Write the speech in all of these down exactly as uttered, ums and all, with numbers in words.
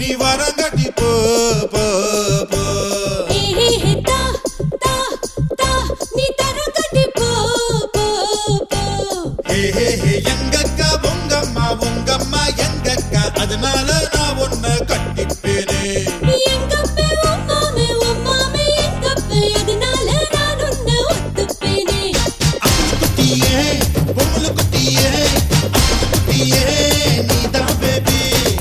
நீ வரங்கட்டி போ போ போ எங்கக்கா உங்கம்மா உங்கம்மா எங்கக்கா அதனால நான் உன்னை கட்டிப்பேனே குட்டியே பொம்பளை குட்டியே குட்டியே நீதான் பேபி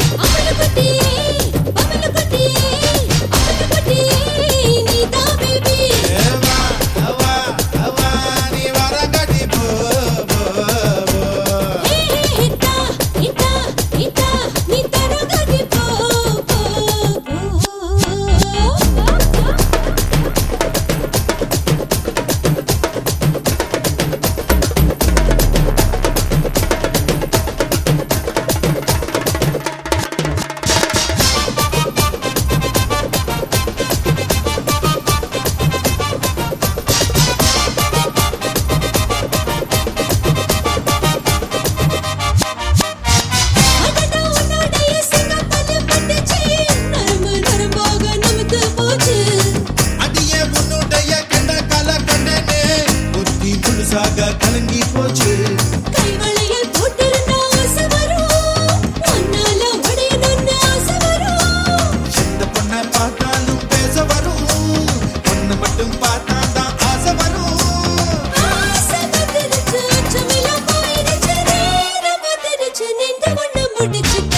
கலங்கி போச்சு கைவளையில் போட்டிருந்த ஆசை வரும் உன்னால உடையணும்னு ஆசை வரும் எந்த பொண்ணை பார்த்தாலும் பேச வரும் பொண்ணு மட்டும் பார்த்தாதான் ஆசை வரும் ஆசை வந்துருச்சு அச்சமில்லாம் போயிடுச்சு நேரம் வந்துருச்சு நின்று ஒண்ணு முடிச்சு